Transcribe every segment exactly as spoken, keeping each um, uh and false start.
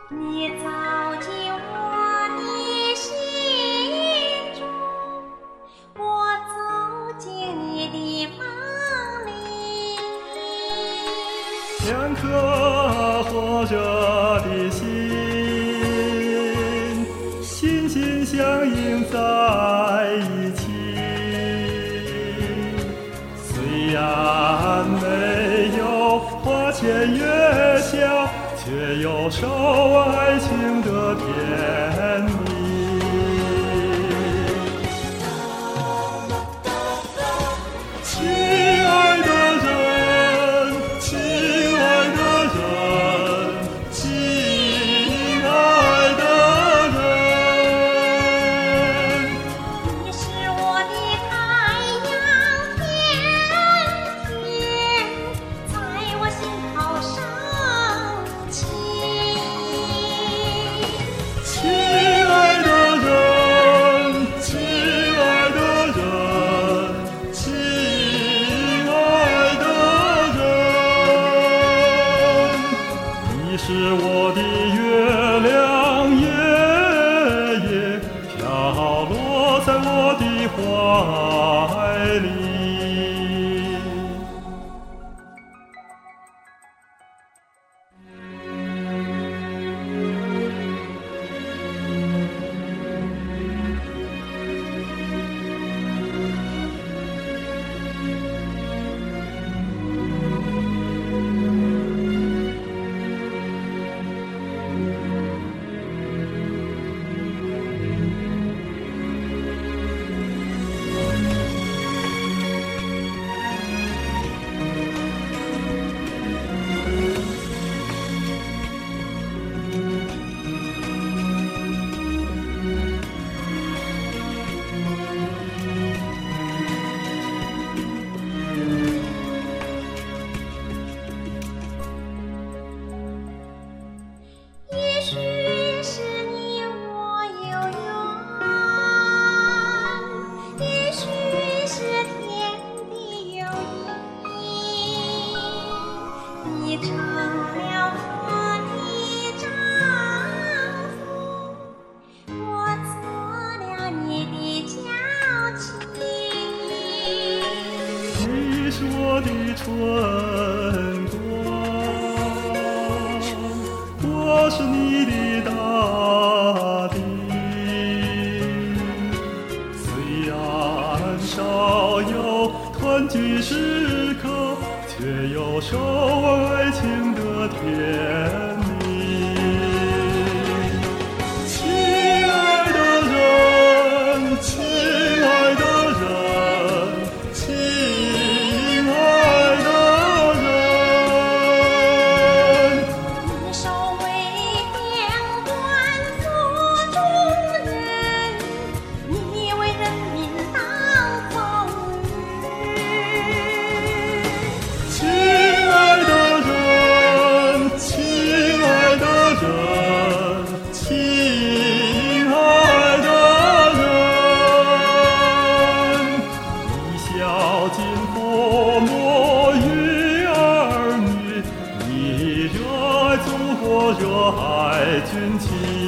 你走进我的心中，我走进你的梦里。 两颗活着的心，心心相印在一起。虽然没有花前月下，却有受爱情的甜蜜。亲爱的人，亲爱的人，亲爱的人， 你是我的太阳，天天在我心头升起。 亲爱的人，亲爱的人，亲爱的人，你是我的月亮，夜夜飘落在我的怀里。 也许是你我有缘，也许是天地有意，你成了我的丈夫，我做了你的娇妻。 你是我的春光，我是你的大地。虽然少有团聚时刻，却有受爱情的甜蜜。亲爱的人，亲爱的人，亲爱的人， 你守为两官府中人，你为人民当风雨。 亲爱的人，亲爱的人，亲爱的人，你孝敬父母与儿女，你热爱祖国，热爱军旗。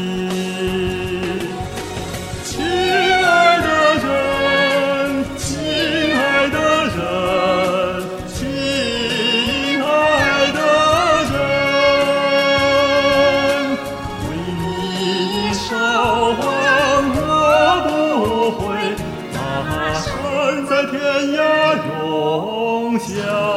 亲爱的人，亲爱的人，亲爱的人，为你守望我不会，马身在天涯永相